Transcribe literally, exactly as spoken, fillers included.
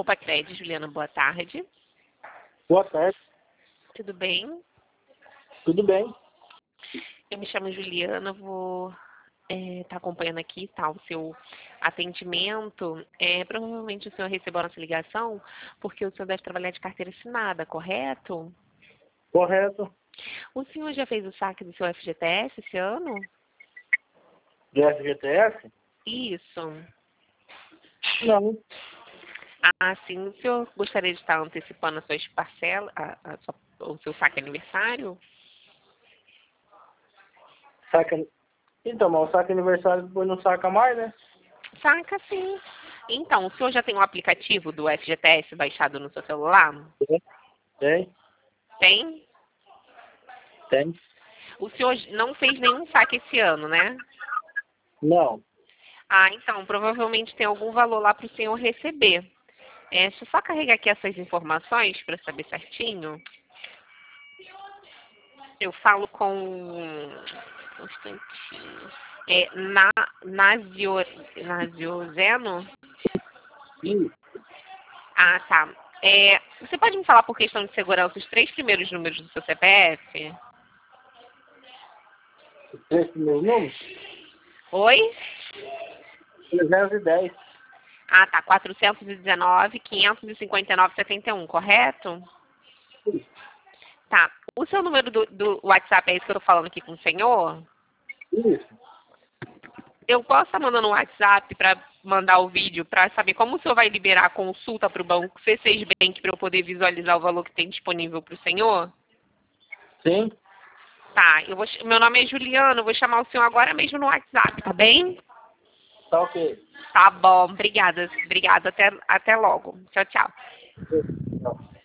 Compacred, Juliana, boa tarde. Boa tarde. Tudo bem? Tudo bem? Eu me chamo Juliana, vou estar acompanhando aqui tá, o seu atendimento. É, provavelmente o senhor recebeu a nossa ligação porque o senhor deve trabalhar de carteira assinada, correto? Correto. O senhor já fez o saque do seu F G T S esse ano? Do F G T S? Isso. Não. Ah, sim. O senhor gostaria de estar antecipando as suas parcelas, a, a sua, o seu saque aniversário? Saca... Então, mas o saque aniversário depois não saca mais, né? Saca sim. Então, o senhor já tem um aplicativo do F G T S baixado no seu celular? Tem. Tem. Tem? Tem. O senhor não fez nenhum saque esse ano, né? Não. Ah, então, provavelmente tem algum valor lá para o senhor receber. É, deixa eu só carregar aqui essas informações para saber certinho. Eu falo com... Um instantinho. É, na, Nazio, Naziozeno? Sim. Ah, tá. É, você pode me falar por questão de segurança os três primeiros números do seu C P F? Os três primeiros números? Oi? trezentos e dez. Ah, tá. quatrocentos e dezenove, quinhentos e cinquenta e nove, setenta e um, correto? Sim. Tá. O seu número do, do WhatsApp é esse que eu tô falando aqui com o senhor? Isso. Eu posso estar mandando um WhatsApp para mandar o vídeo para saber como o senhor vai liberar a consulta para o banco C seis Bank para eu poder visualizar o valor que tem disponível para o senhor? Sim. Tá. Eu vou, meu nome é Juliana, eu vou chamar o senhor agora mesmo no WhatsApp, tá bem? Tá ok. Tá bom. Obrigada. Obrigada. Até, até logo. Tchau, tchau. Tchau.